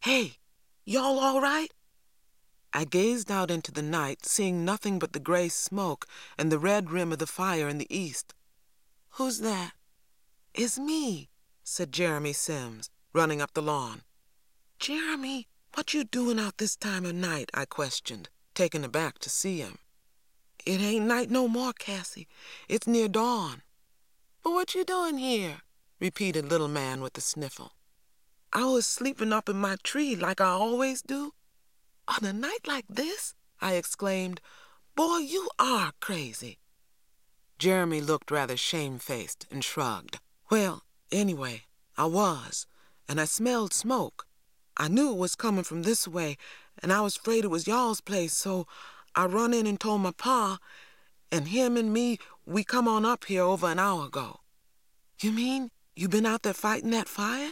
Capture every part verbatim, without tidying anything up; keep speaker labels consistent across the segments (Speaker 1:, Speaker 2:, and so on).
Speaker 1: Hey, y'all all right? I gazed out into the night, seeing nothing but the gray smoke and the red rim of the fire in the east. Who's that? It's me, said Jeremy Sims, running up the lawn. Jeremy, what you doing out this time of night? I questioned, taken aback to see him. It ain't night no more, Cassie. It's near dawn. But what you doing here? Repeated Little Man with a sniffle. I was sleeping up in my tree like I always do. On a night like this? I exclaimed. Boy, you are crazy. Jeremy looked rather shamefaced and shrugged. Well, anyway, I was, and I smelled smoke. I knew it was coming from this way, and I was afraid it was y'all's place, so I run in and told my pa, and him and me, we come on up here over an hour ago. You mean you been out there fighting that fire?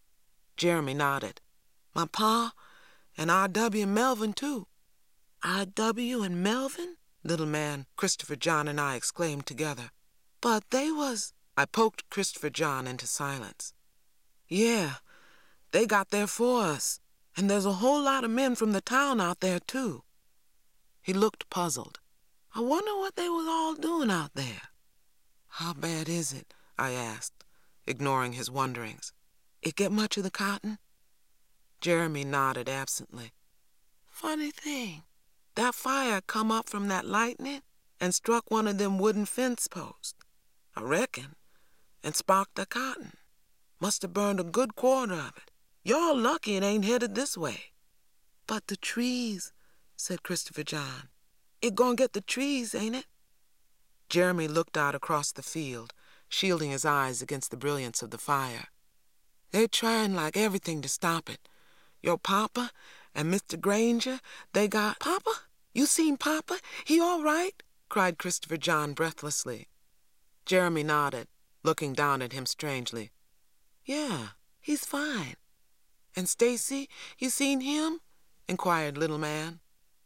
Speaker 1: Jeremy nodded. My pa and R W and Melvin, too. R W and Melvin? Little Man, Christopher John, and I exclaimed together. But they was... I poked Christopher John into silence. Yeah, they got there for us, and there's a whole lot of men from the town out there, too. He looked puzzled. I wonder what they was all doing out there. How bad is it? I asked, ignoring his wonderings. It get much of the cotton? Jeremy nodded absently. Funny thing, that fire come up from that lightning and struck one of them wooden fence posts, I reckon, and sparked the cotton. Must have burned a good quarter of it. Y'all lucky it ain't headed this way. But the trees, said Christopher John. It gonna get the trees, ain't it? Jeremy looked out across the field, shielding his eyes against the brilliance of the fire. They're trying like everything to stop it. Your papa and Mister Granger, they got... Papa? You seen Papa? He all right? Cried Christopher John breathlessly. Jeremy nodded, looking down at him strangely. Yeah, he's fine. And Stacy, you seen him? Inquired Little Man.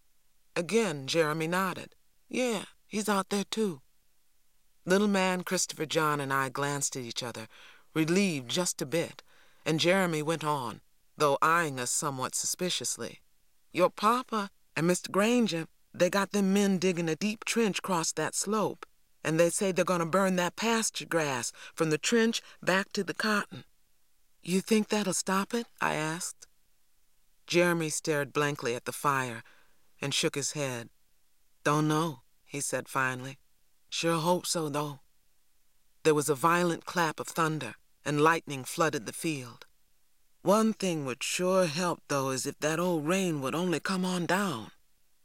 Speaker 1: Again, Jeremy nodded. Yeah, he's out there too. Little Man, Christopher John, and I glanced at each other, relieved just a bit, and Jeremy went on, though eyeing us somewhat suspiciously. Your papa and Mister Granger, they got them men digging a deep trench across that slope, and they say they're gonna burn that pasture grass from the trench back to the cotton. You think that'll stop it? I asked. Jeremy stared blankly at the fire and shook his head. Don't know, he said finally. Sure hope so, though. There was a violent clap of thunder, and lightning flooded the field. One thing would sure help, though, is if that old rain would only come on down.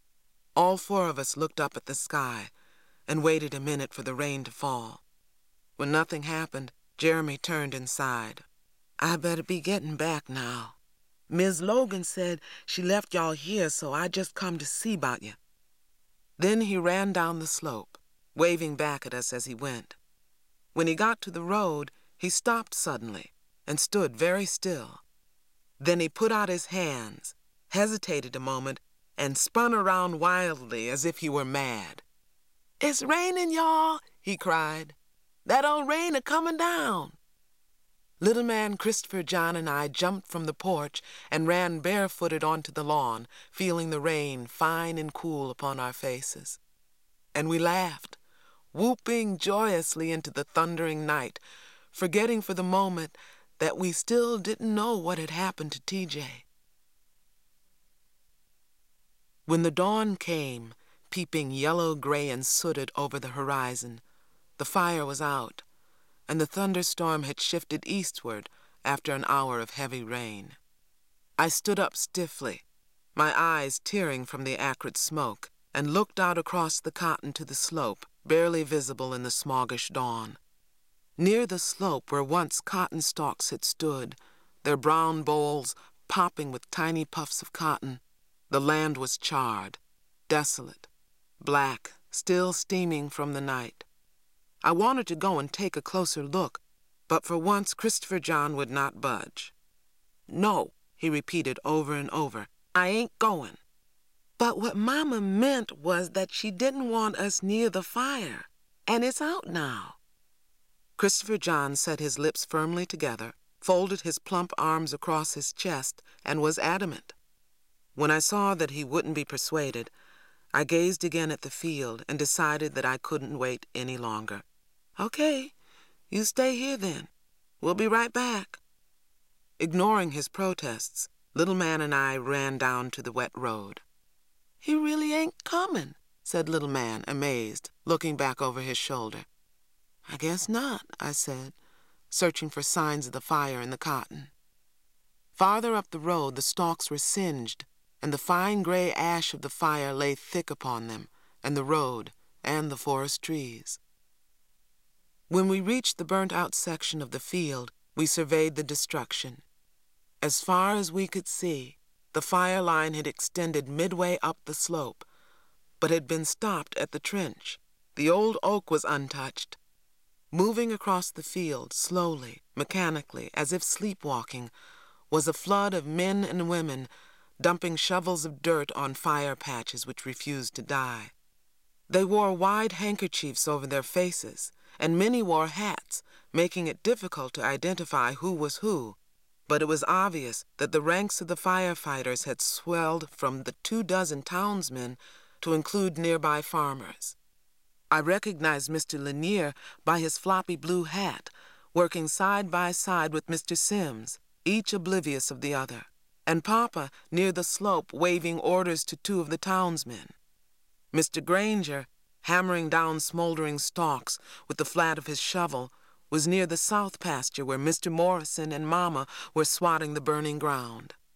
Speaker 1: All four of us looked up at the sky and waited a minute for the rain to fall. When nothing happened, Jeremy turned and sighed. I better be getting back now. Miz Logan said she left y'all here, so I just come to see about you. Then he ran down the slope, waving back at us as he went. When he got to the road, he stopped suddenly and stood very still. Then he put out his hands, hesitated a moment, and spun around wildly as if he were mad. It's raining, y'all, he cried. That old rain a coming down. Little Man, Christopher John, and I jumped from the porch and ran barefooted onto the lawn, feeling the rain fine and cool upon our faces. And we laughed, whooping joyously into the thundering night, forgetting for the moment that we still didn't know what had happened to T J. When the dawn came, peeping yellow, gray, and sooted over the horizon, the fire was out, and the thunderstorm had shifted eastward after an hour of heavy rain. I stood up stiffly, my eyes tearing from the acrid smoke, and looked out across the cotton to the slope, barely visible in the smoggish dawn. Near the slope where once cotton stalks had stood, their brown bowls popping with tiny puffs of cotton, the land was charred, desolate, black, still steaming from the night. I wanted to go and take a closer look, but for once Christopher John would not budge. No, he repeated over and over, I ain't going. But what Mama meant was that she didn't want us near the fire, and it's out now. Christopher John set his lips firmly together, folded his plump arms across his chest, and was adamant. When I saw that he wouldn't be persuaded, I gazed again at the field and decided that I couldn't wait any longer. "Okay, you stay here then. We'll be right back." Ignoring his protests, Little Man and I ran down to the wet road. "He really ain't coming," said Little Man, amazed, looking back over his shoulder. "I guess not," I said, searching for signs of the fire in the cotton. Farther up the road, the stalks were singed, and the fine gray ash of the fire lay thick upon them, and the road, and the forest trees. When we reached the burnt-out section of the field, we surveyed the destruction. As far as we could see, the fire line had extended midway up the slope, but had been stopped at the trench. The old oak was untouched. Moving across the field, slowly, mechanically, as if sleepwalking, was a flood of men and women dumping shovels of dirt on fire patches which refused to die. They wore wide handkerchiefs over their faces, and many wore hats, making it difficult to identify who was who, but it was obvious that the ranks of the firefighters had swelled from the two dozen townsmen to include nearby farmers. I recognized Mister Lanier by his floppy blue hat, working side by side with Mister Sims, each oblivious of the other, and Papa near the slope waving orders to two of the townsmen. Mister Granger, hammering down smoldering stalks with the flat of his shovel, was near the south pasture where Mister Morrison and Mama were swatting the burning ground.